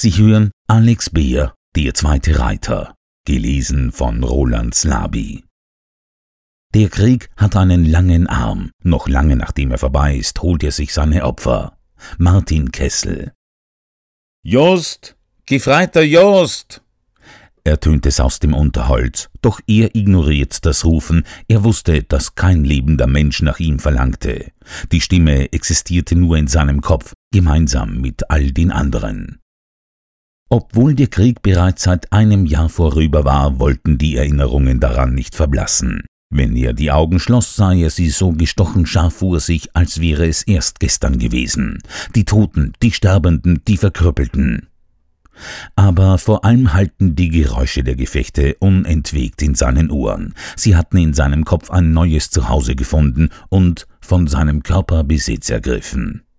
Sie hören Alex Beer, der zweite Reiter, gelesen von Roland Slaby. Der Krieg hat einen langen Arm. Noch lange nachdem er vorbei ist, holt er sich seine Opfer. Martin Kessel. »Jost! Gefreiter Jost!« ertönt es aus dem Unterholz, doch er ignoriert das Rufen, er wusste, dass kein lebender Mensch nach ihm verlangte. Die Stimme existierte nur in seinem Kopf, gemeinsam mit all den anderen. Obwohl der Krieg bereits seit einem Jahr vorüber war, wollten die Erinnerungen daran nicht verblassen. Wenn er die Augen schloss, sah er sie so gestochen scharf vor sich, als wäre es erst gestern gewesen. Die Toten, die Sterbenden, die Verkrüppelten. Aber vor allem hallten die Geräusche der Gefechte unentwegt in seinen Ohren. Sie hatten in seinem Kopf ein neues Zuhause gefunden und von seinem Körper Besitz ergriffen.